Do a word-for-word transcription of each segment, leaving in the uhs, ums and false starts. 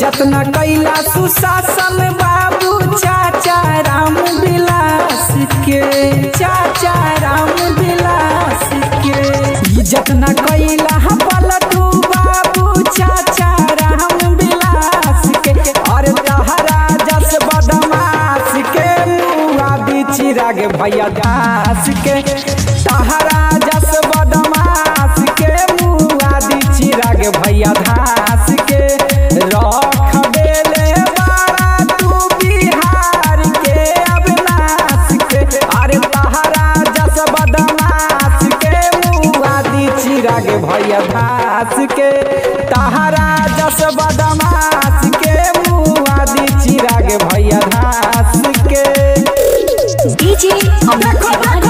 इज्जत न कैला सुशासन बाबू चाचा राम विलास के, चाचा राम विलास के इज्जत न कैला पलटू बाबू चाचा राम विलास के। और तहरा जस बदमाश के मुआ दी चिराग भैया दास के, तहरा जस बदमाश के मुआ दी चिराग भैया दास के। रख देले बाड़ा तू बिहार के अविनाश के। अरे तहरा जस बदमाश के मुआ दी चिराग भैया दास के, तहरा जस बदमाश के मुआ दी चिराग भैया दास के। डीजे अमन तिवारी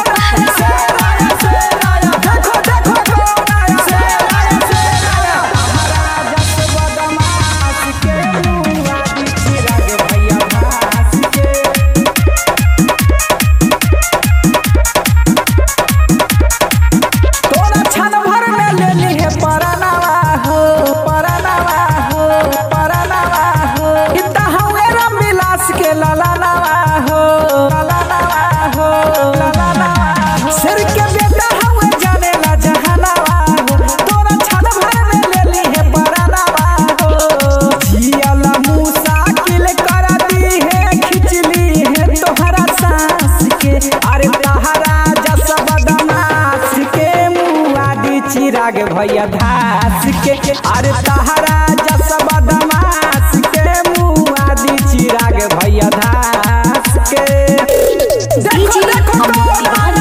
चिराग भैया दास के। अरे तहरा जस बदमाश के मुआ दी चिराग भैया दास के। डीजे अमन तिवारी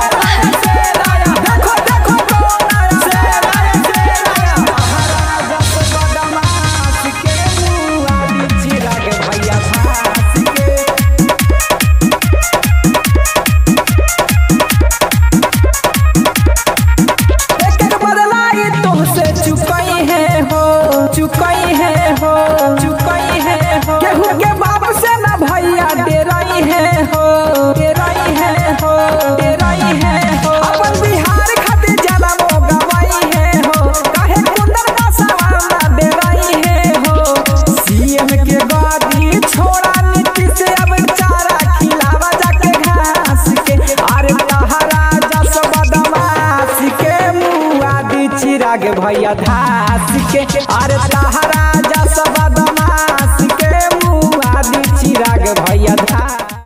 चुकई है हो, चुकई है हो केहू के बाप से न भैया डेराई है हो, डेराई है हो, डेराई है हो। अपन बिहार खातिर जनमो गवाई है हो, काहे कुंदन का सवाल डेराई है हो। सीएम के गादी छोड़ा नीतीश अब चारा खिलावा जाके घास के। अरे तहरा जस बदमाश के मुआ दी चिराग भैया दास के। अरे तहरा